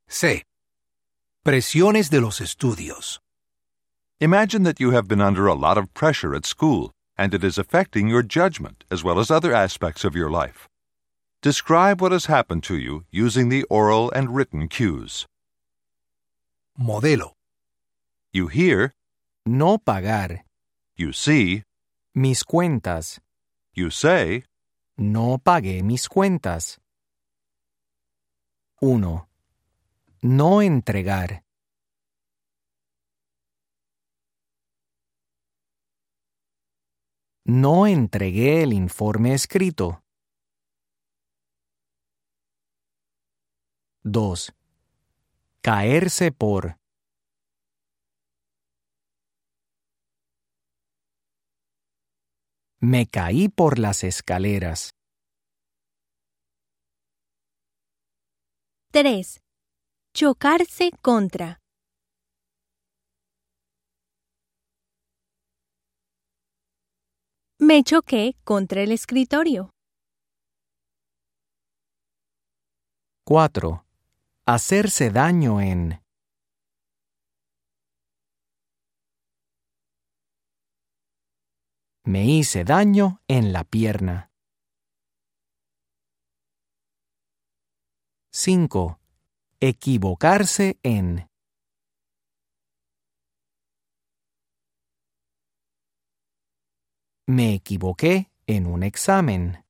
C. Presiones de los estudios. Imagine that you have been under a lot of pressure at school, and it is affecting your judgment as well as other aspects of your life. Describe what has happened to you using the oral and written cues. Modelo. You hear, No pagar. you see, Mis cuentas. you say, No pagué mis cuentas. 1. No entregar. No entregué el informe escrito. 2. Caerse por. Me caí por las escaleras. 3. Chocarse contra. Me choqué contra el escritorio. 4. Hacerse daño en. Me hice daño en la pierna. 5. Equivocarse en. Me equivoqué en un examen.